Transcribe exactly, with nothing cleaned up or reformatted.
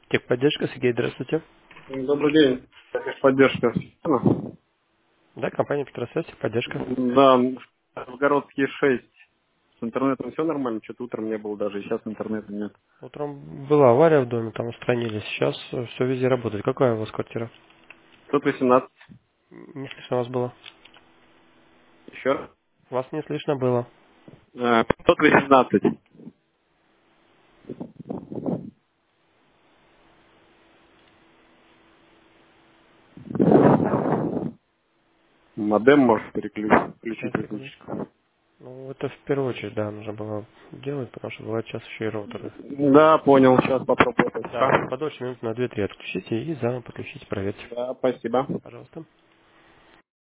Техподдержка, Сергей, здравствуйте. Добрый день. Поддержка. Да, компания Петросвязь, техподдержка. Да, Новгородский шесть. С интернетом все нормально, что-то утром не было даже, и сейчас интернета нет. Утром была авария в доме, там устранились. Сейчас все везде работает. Какая у вас квартира? Тут восемнадцать. Не слышно вас было. Еще раз. Вас не слышно было. А, пятьсот восемнадцать. Модем может переключить, Сейчас, включить секунду. выключить. Ну, это в первую очередь, да, нужно было делать, потому что бывает сейчас еще и роутеры. Да, понял, сейчас попробую. Да, Ага. подольше минут на две-три отключите и заново подключите, проверьте. Да, спасибо. Пожалуйста.